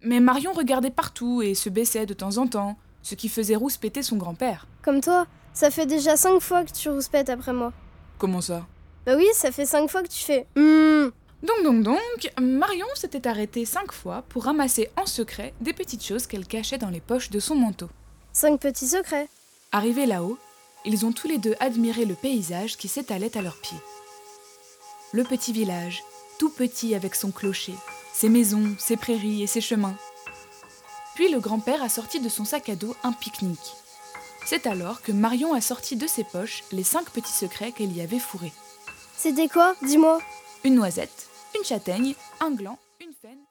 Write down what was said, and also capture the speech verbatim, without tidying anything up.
Mais Marion regardait partout et se baissait de temps en temps, ce qui faisait rouspéter son grand-père. Comme toi, ça fait déjà cinq fois que tu rouspètes après moi. Comment ça? Bah oui, ça fait cinq fois que tu fais hum. Donc, donc, donc, Marion s'était arrêtée cinq fois pour ramasser en secret des petites choses qu'elle cachait dans les poches de son manteau. Cinq petits secrets. Arrivés là-haut, ils ont tous les deux admiré le paysage qui s'étalait à leurs pieds. Le petit village, tout petit avec son clocher, ses maisons, ses prairies et ses chemins. Puis le grand-père a sorti de son sac à dos un pique-nique. C'est alors que Marion a sorti de ses poches les cinq petits secrets qu'elle y avait fourrés. C'était quoi? Dis-moi. Une noisette, une châtaigne, un gland, une faine...